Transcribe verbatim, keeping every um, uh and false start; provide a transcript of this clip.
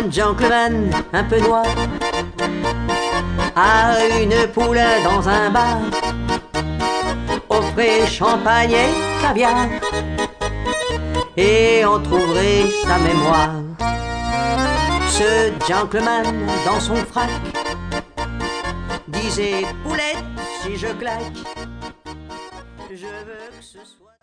Un gentleman un peu noir a une poule dans un bar, offrait champagne et caviar, et on trouverait sa mémoire. Ce gentleman dans son frac disait: poulette, si je claque, je veux que ce soit...